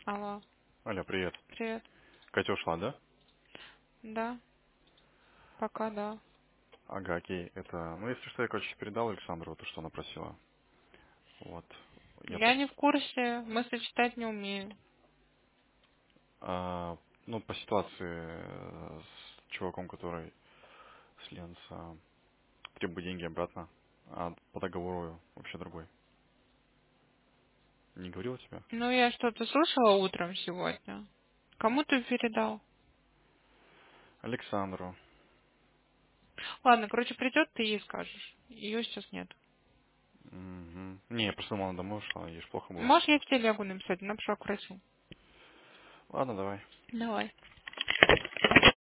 Алло, Аля, привет. привет. Катя ушла, да? Да, пока да. Ага, окей. Это, ну, если что, я, короче, передал Александру то, что она просила. Вот. Я, Я не в курсе, мысли читать не умею. ну, по ситуации с чуваком, который с Ленса требует деньги обратно, а по договору вообще другой. Не говорила тебе? Ну, я что-то слышала утром сегодня. Кому ты передал? Александру. Ладно, короче, придет, ты ей скажешь. Ее сейчас нет. Угу. Не, я просто думал, она домой ушла, ей ж плохо было. Можешь ей в телегу написать, она пошла к врачу. Ладно, давай. Давай.